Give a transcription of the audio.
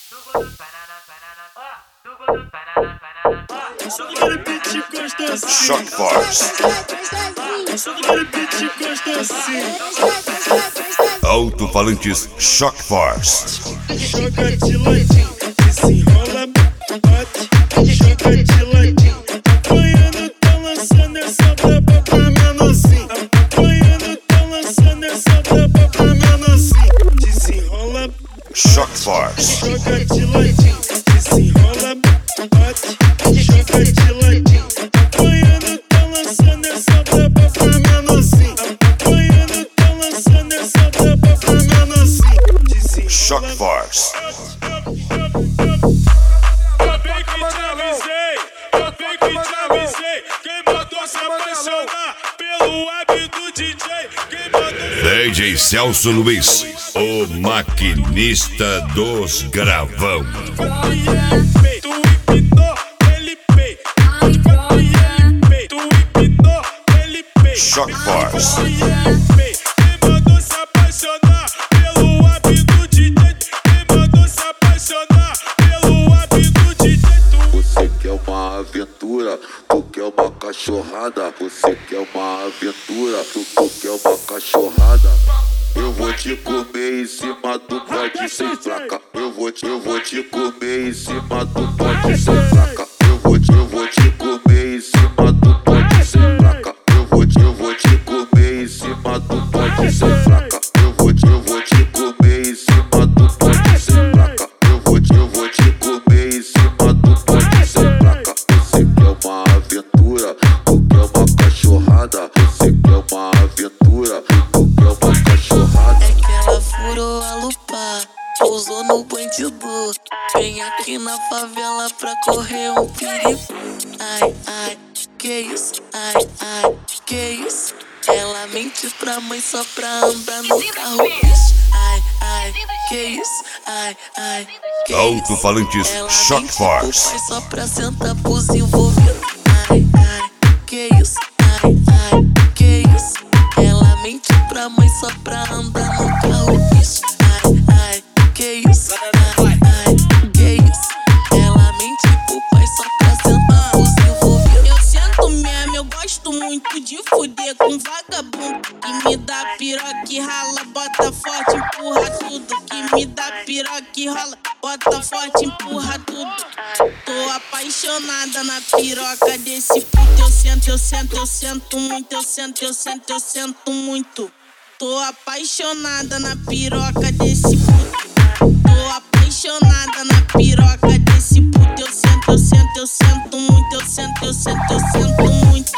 Shock Force. Alto-falantes Shock Force. Joga de ladinho, desenrola, bate, joga de ladinho. Apanhando, tá lançando essa braba pra menorzinho. Apanhando, tá lançando essa braba pra menorzinho. Desenrola, Shock Force. joga de ladinho, desenrola, bate, joga de ladinho. Apanhando, tá lançando essa braba pra menorzinho. Apanhando, tá lançando essa braba pra menorzinho. Shock Force. Eu bem que te avisei, quem mandou se apaixonar pelo web do DJ? DJ Celso Luiz, o maquinista dos gravão. Tu empinou, ele pei. Tu empinou, ele pei. Shock Force. Quem mandou se apaixonar pelo web do DJ? Quem mandou se apaixonar pelo web do DJ? Você quer uma aventura, tu quer uma cachorrada. Você quer uma aventura, tu quer uma cachorrada. Eu vou te comer em cima do pote sem placa. Eu vou te comer em cima do pote sem placa. Eu vou te comer em cima do pote sem placa. Eu vou te comer em cima do pote sem placa. Eu vou te comer em cima do pote sem placa. Eu vou te comer em cima do pote sem placa. Você quer uma aventura, tu quer uma cachorrada. Você quer uma aventura, tu quer uma cachorrada. É que ela furou a lupa, pousou no bandido. Vem aqui na favela pra correr um perigo. Ai, ai, que isso? Ai, ai, que isso? Ela mente pra mãe só pra andar no carro, bicho. Ai, ai, que isso? Ai, ai, que isso? Alto-falantes Ela Shock mente pro pai Force. só pra sentar pros envolvidos. Ai, ai, que isso? Ai, ai, que isso? Ela mente pra mãe só pra andar no carro, bicho. Ai, ai, que isso? Ai, ai, que isso? Ela mente pro pai só pra sentar pros envolvidos. Eu sento mesmo, eu gosto muito de fuder com vagabundo que me dá piroca e rala, bota forte, empurra tudo. Que me dá piroca e rola, bota forte, empurra tudo. Tô apaixonada na piroca desse puto. Eu sento muito, eu sento muito. Tô apaixonada na piroca desse puto. Tô apaixonada na piroca desse puto. Eu sento muito, eu sento muito.